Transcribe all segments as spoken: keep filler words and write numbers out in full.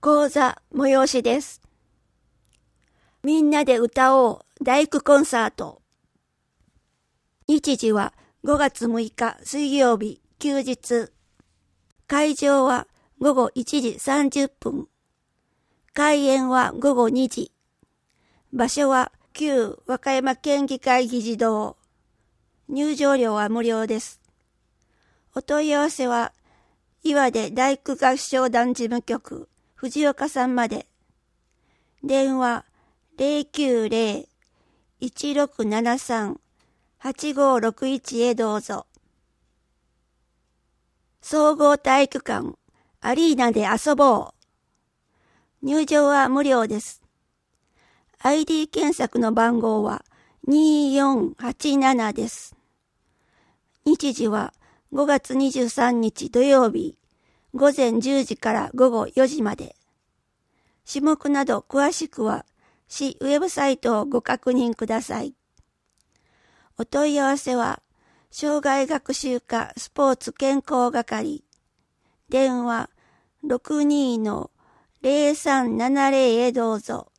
講座催しです。みんなで歌おう大工コンサート。日時はごがつむいか水曜日休日。会場はごごいちじさんじゅっぷん。開演はごごにじ。場所は旧和歌山県議会議事堂。入場料は無料です。お問い合わせは岩手大工合唱団事務局藤岡さんまで。電話 ゼロきゅうゼロ いちろくななさん はちごろくいち へどうぞ。総合体育館アリーナで遊ぼう。入場は無料です。アイディー 検索の番号はにーよんはちななです。日時はごがつにじゅうさんにち土曜日ごぜんじゅうじからごごよじまで。種目など詳しくは市ウェブサイトをご確認ください。お問い合わせは障害学習課スポーツ健康係。電話 ろくにーのゼロさんななゼロ へどうぞ。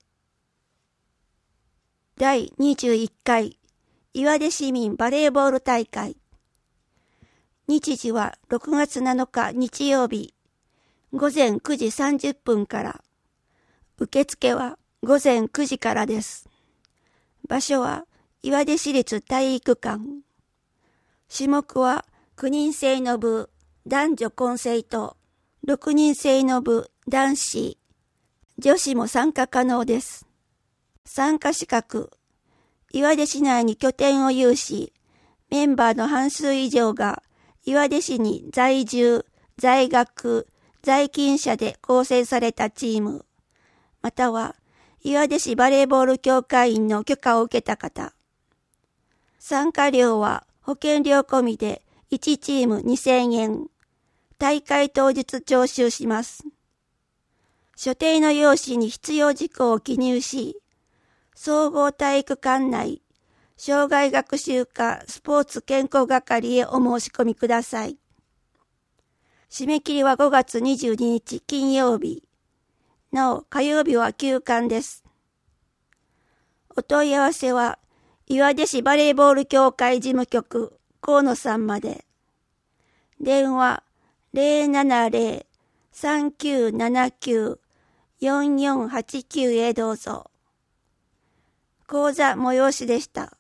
だいにじゅういっかい岩出市民バレーボール大会。日時はろくがつなのか日曜日ごぜんくじさんじゅっぷんから。受付はごぜんくじからです。場所は岩出市立体育館。種目はきゅうにんせいの部男女混成とろくにんせいの部男子、女子も参加可能です。参加資格、岩出市内に拠点を有し、メンバーの半数以上が岩出市に在住、在学、在勤者で構成されたチーム、または岩出市バレーボール協会員の許可を受けた方。参加料は保険料込みでいちチームにせんえん。大会当日徴収します。所定の用紙に必要事項を記入し、総合体育館内、障害学習課スポーツ健康係へお申し込みください。締め切りはごがつにじゅうににち金曜日。なお、火曜日は休館です。お問い合わせは、岩出市バレーボール協会事務局河野さんまで。電話ゼロななゼロ さんきゅうななきゅう よんよんはちきゅうへどうぞ。講座催しでした。